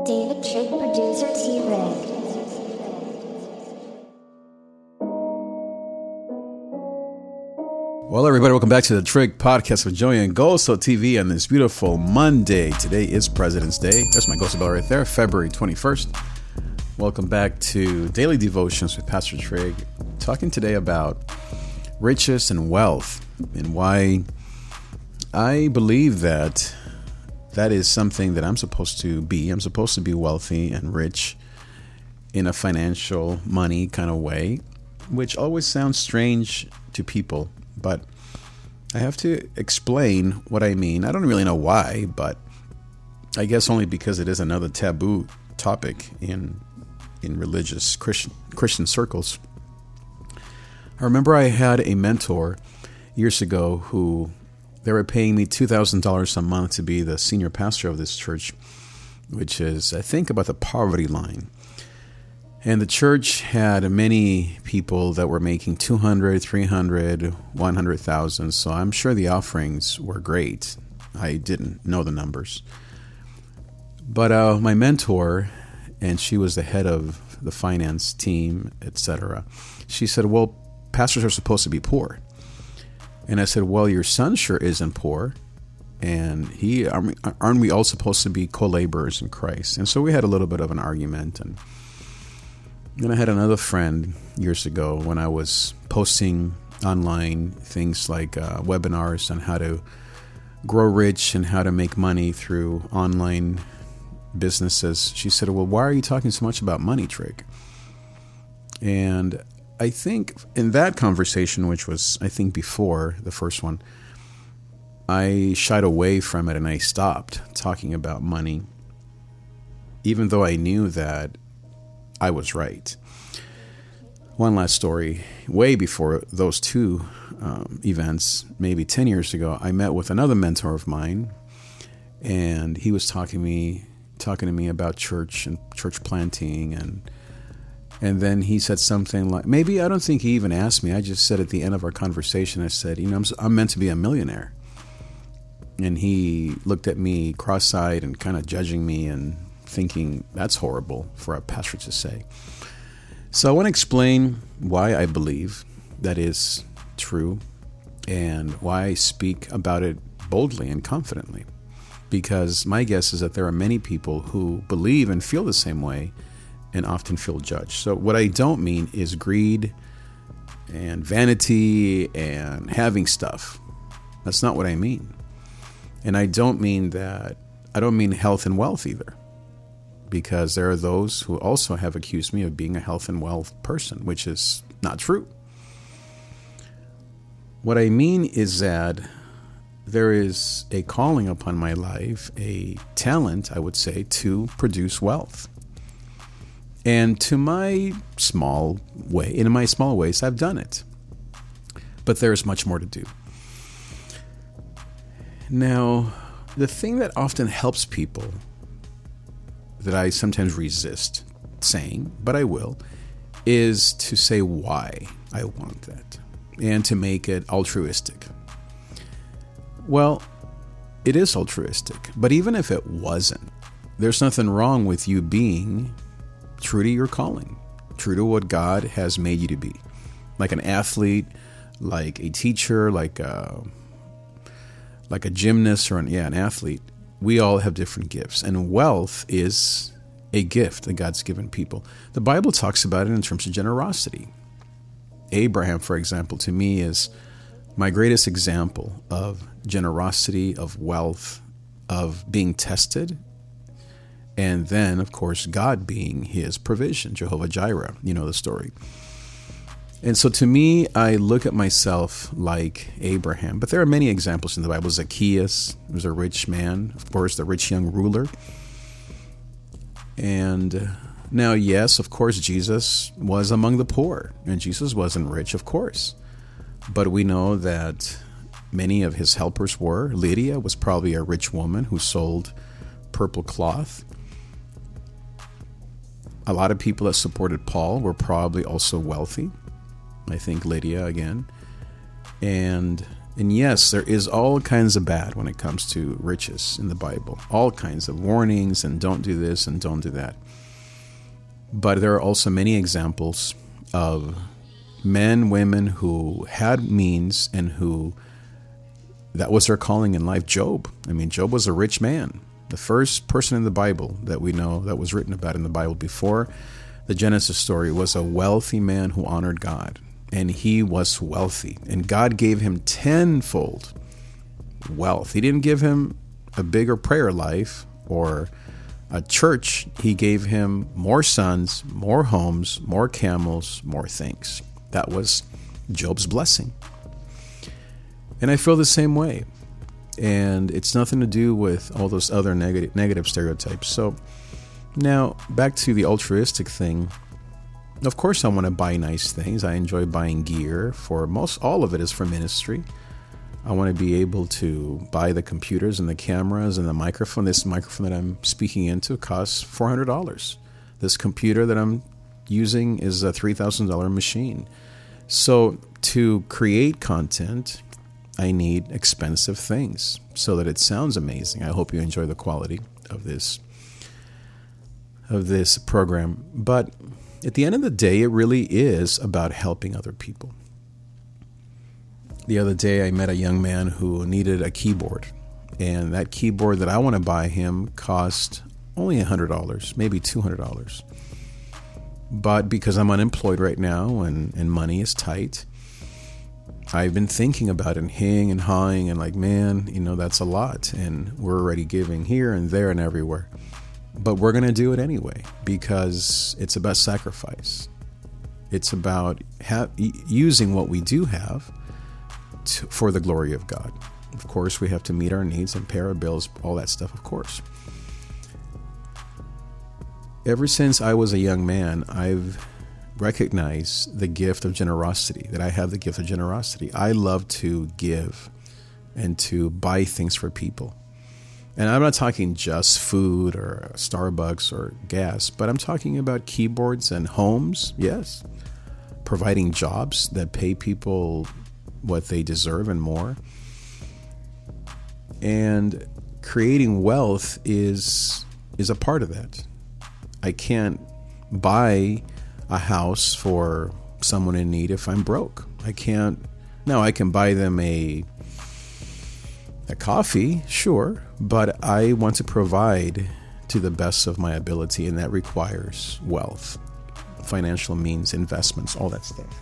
David Trigg, producer T-Rig. Well, everybody, welcome back to the Trig Podcast with Joey and Goso TV on this beautiful Monday. Today is President's Day. There's my Goso bell right there, February 21st. Welcome back to Daily Devotions with Pastor Trig. Talking today about riches and wealth and why I believe that is something that I'm supposed to be. I'm supposed to be wealthy and rich in a financial money kind of way, which always sounds strange to people. But I have to explain what I mean. I don't really know why, but I guess only because it is another taboo topic in religious Christian circles. I remember I had a mentor years ago who they were paying me $2,000 a month to be the senior pastor of this church, which is, I think, about the poverty line. And the church had many people that were making $200,000, $300,000, $100,000. So I'm sure the offerings were great. I didn't know the numbers. But my mentor, and she was the head of the finance team, etc., she said, well, pastors are supposed to be poor. And I said, well, your son sure isn't poor. And aren't we all supposed to be co-laborers in Christ? And so we had a little bit of an argument. And then I had another friend years ago when I was posting online things like webinars on how to grow rich and how to make money through online businesses. She said, well, why are you talking so much about money, Trig? And I think in that conversation, which was, I think, before the first one, I shied away from it and I stopped talking about money, even though I knew that I was right. One last story. Way before those two events, maybe 10 years ago, I met with another mentor of mine, and he was talking to me about church and church planting, and then he said something like, maybe I don't think he even asked me. I just said at the end of our conversation, I said, I'm meant to be a millionaire. And he looked at me cross-eyed and kind of judging me and thinking that's horrible for a pastor to say. So I want to explain why I believe that is true and why I speak about it boldly and confidently. Because my guess is that there are many people who believe and feel the same way and often feel judged. So what I don't mean is greed and vanity and having stuff. That's not what I mean. And I don't mean health and wealth either. Because there are those who also have accused me of being a health and wealth person, which is not true. What I mean is that there is a calling upon my life, a talent, I would say, to produce wealth. And in my small ways, I've done it. But there's much more to do. Now, the thing that often helps people that I sometimes resist saying, but I will, is to say why I want that and to make it altruistic. Well, it is altruistic, but even if it wasn't, there's nothing wrong with you being true to your calling, true to what God has made you to be. Like an athlete, like a teacher, like a gymnast or an athlete. We all have different gifts, and wealth is a gift that God's given people. The Bible talks about it in terms of generosity. Abraham, for example, to me is my greatest example of generosity, of wealth, of being tested, and then, of course, God being his provision, Jehovah Jireh. You know the story. And so to me, I look at myself like Abraham. But there are many examples in the Bible. Zacchaeus was a rich man, of course, the rich young ruler. And now, yes, of course, Jesus was among the poor. And Jesus wasn't rich, of course. But we know that many of his helpers were. Lydia was probably a rich woman who sold purple cloth. A lot of people that supported Paul were probably also wealthy. I think Lydia again. And And yes, there is all kinds of bad when it comes to riches in the Bible. All kinds of warnings and don't do this and don't do that. But there are also many examples of men, women who had means and who that was their calling in life. Job. I mean, Job was a rich man. The first person in the Bible that we know that was written about in the Bible before the Genesis story was a wealthy man who honored God. And he was wealthy. And God gave him tenfold wealth. He didn't give him a bigger prayer life or a church. He gave him more sons, more homes, more camels, more things. That was Job's blessing. And I feel the same way. And it's nothing to do with all those other negative stereotypes. So now back to the altruistic thing. Of course, I want to buy nice things. I enjoy buying gear. All of it is for ministry. I want to be able to buy the computers and the cameras and the microphone. This microphone that I'm speaking into costs $400. This computer that I'm using is a $3,000 machine. So to create content, I need expensive things so that it sounds amazing. I hope you enjoy the quality of this program. But at the end of the day, it really is about helping other people. The other day, I met a young man who needed a keyboard. And that keyboard that I want to buy him cost only $100, maybe $200. But because I'm unemployed right now and money is tight, I've been thinking about it and hing and hawing and like, man, that's a lot. And we're already giving here and there and everywhere. But we're going to do it anyway because it's about sacrifice. It's about using what we do have for the glory of God. Of course, we have to meet our needs and pay our bills, all that stuff, of course. Ever since I was a young man, I've recognized the gift of generosity, that I have the gift of generosity. I love to give and to buy things for people. And I'm not talking just food or Starbucks or gas, but I'm talking about keyboards and homes, yes. Providing jobs that pay people what they deserve and more. And creating wealth is a part of that. I can't buy a house for someone in need if I'm broke. I can buy them a coffee, sure, but I want to provide to the best of my ability, and that requires wealth, financial means, investments, all that stuff.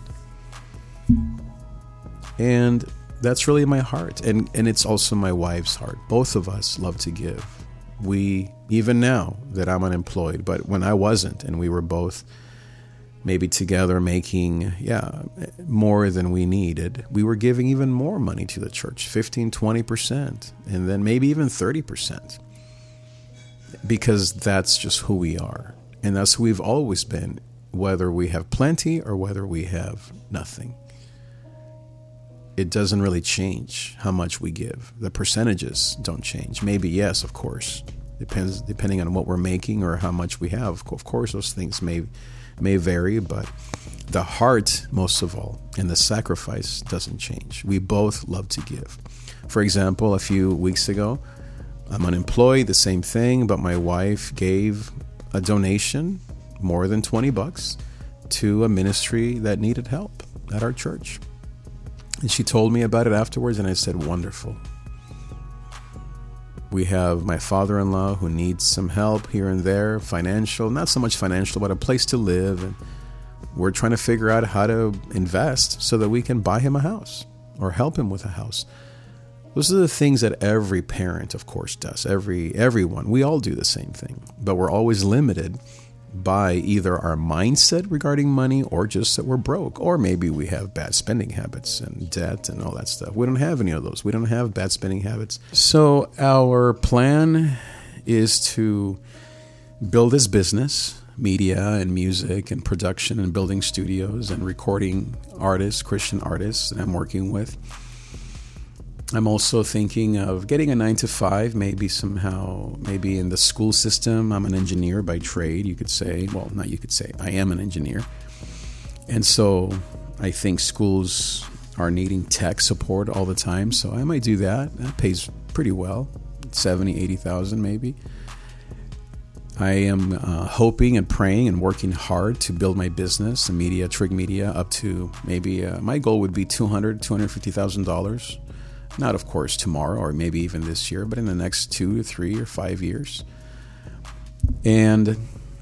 And that's really my heart, and it's also my wife's heart. Both of us love to give. We, even now that I'm unemployed, but when I wasn't, and we were both maybe together making, more than we needed, we were giving even more money to the church, 15, 20%, and then maybe even 30%, because that's just who we are. And that's who we've always been, whether we have plenty or whether we have nothing. It doesn't really change how much we give. The percentages don't change. Maybe, yes, of course. Depending on what we're making or how much we have. Of course, those things may vary, but the heart, most of all, and the sacrifice doesn't change. We both love to give. For example, a few weeks ago, I'm unemployed, the same thing, but my wife gave a donation, more than $20, to a ministry that needed help at our church. And she told me about it afterwards, and I said, wonderful. We have my father-in-law who needs some help here and there, financial, not so much financial, but a place to live. And we're trying to figure out how to invest so that we can buy him a house or help him with a house. Those are the things that every parent, of course, does. Everyone. We all do the same thing. But we're always limited by either our mindset regarding money or just that we're broke. Or maybe we have bad spending habits and debt and all that stuff. We don't have any of those. We don't have bad spending habits. So our plan is to build this business, media and music and production and building studios and recording artists, Christian artists that I'm working with. I'm also thinking of getting a 9-to-5, maybe in the school system. I'm an engineer by trade, you could say. Well, not you could say. I am an engineer. And so I think schools are needing tech support all the time. So I might do that. That pays pretty well, 70, 80,000 maybe. I am hoping and praying and working hard to build my business, the media, Trig Media, up to maybe my goal would be $200,000, $250,000. Not, of course, tomorrow or maybe even this year, but in the next 2 to 3 or 5 years. And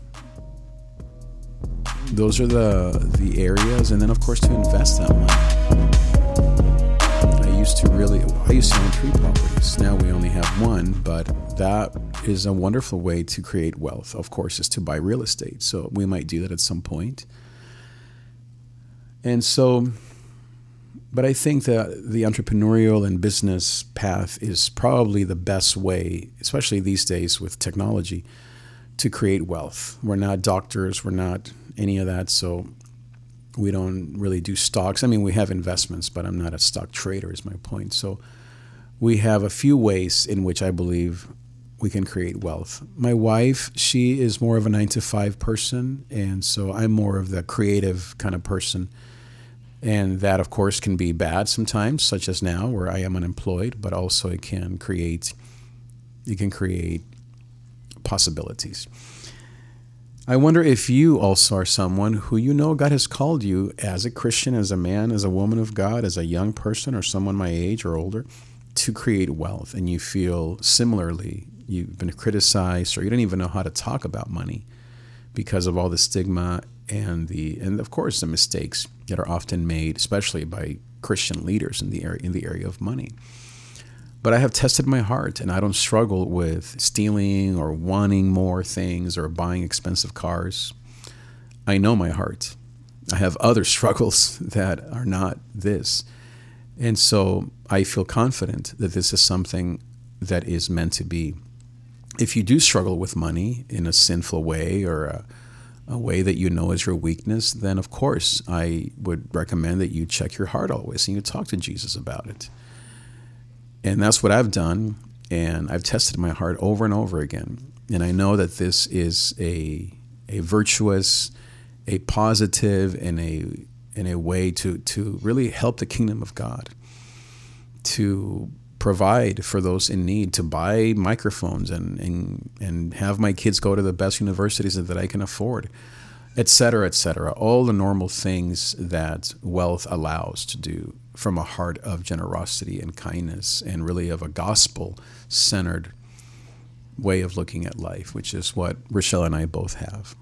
those are the areas. And then, of course, to invest that money. I used to own 3 properties. Now we only have 1, but that is a wonderful way to create wealth, of course, is to buy real estate. So we might do that at some point. And so, but I think that the entrepreneurial and business path is probably the best way, especially these days with technology, to create wealth. We're not doctors, we're not any of that, so we don't really do stocks. I mean, we have investments, but I'm not a stock trader is my point. So we have a few ways in which I believe we can create wealth. My wife, she is more of a 9-to-5 person, and so I'm more of the creative kind of person. And that, of course, can be bad sometimes, such as now where I am unemployed, but also it can create possibilities. I wonder if you also are someone who you know God has called you as a Christian, as a man, as a woman of God, as a young person or someone my age or older, to create wealth, and you feel similarly you've been criticized or you don't even know how to talk about money because of all the stigma and of course the mistakes that are often made, especially by Christian leaders in the area of money. But I have tested my heart, and I don't struggle with stealing or wanting more things or buying expensive cars. I know my heart. I have other struggles that are not this. And so I feel confident that this is something that is meant to be. If you do struggle with money in a sinful way or a way that you know is your weakness, then of course I would recommend that you check your heart always and you talk to Jesus about it. And that's what I've done, and I've tested my heart over and over again. And I know that this is a virtuous, a positive, and a way to really help the kingdom of God, to provide for those in need, to buy microphones and have my kids go to the best universities that I can afford, et cetera, all the normal things that wealth allows to do from a heart of generosity and kindness and really of a gospel-centered way of looking at life, which is what Rochelle and I both have.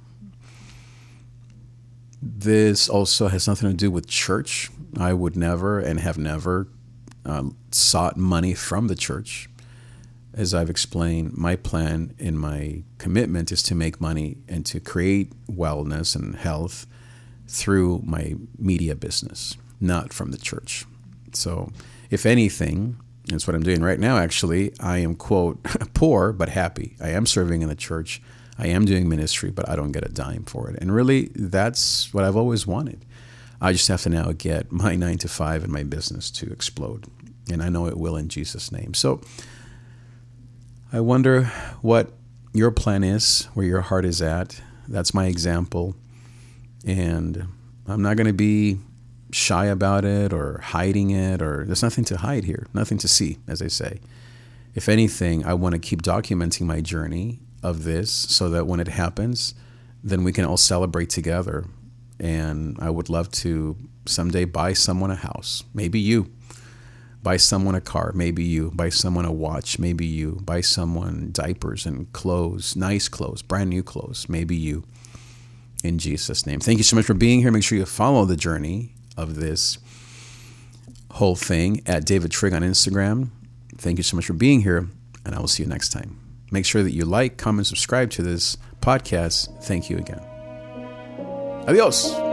This also has nothing to do with church. I would never and have never sought money from the church. As I've explained, my plan and my commitment is to make money and to create wellness and health through my media business, not from the church. So if anything, that's what I'm doing right now, actually, I am, quote, poor but happy. I am serving in the church. I am doing ministry, but I don't get a dime for it. And really, that's what I've always wanted. I just have to now get my 9-to-5 and my business to explode. And I know it will in Jesus' name. So I wonder what your plan is, where your heart is at. That's my example. And I'm not going to be shy about it or hiding it, or there's nothing to hide here, nothing to see, as I say. If anything, I want to keep documenting my journey of this so that when it happens, then we can all celebrate together. And I would love to someday buy someone a house, maybe you. Buy someone a car, maybe you. Buy someone a watch, maybe you. Buy someone diapers and clothes, nice clothes, brand new clothes, maybe you. In Jesus' name. Thank you so much for being here. Make sure you follow the journey of this whole thing at David Trigg on Instagram. Thank you so much for being here, and I will see you next time. Make sure that you like, comment, subscribe to this podcast. Thank you again. Adios.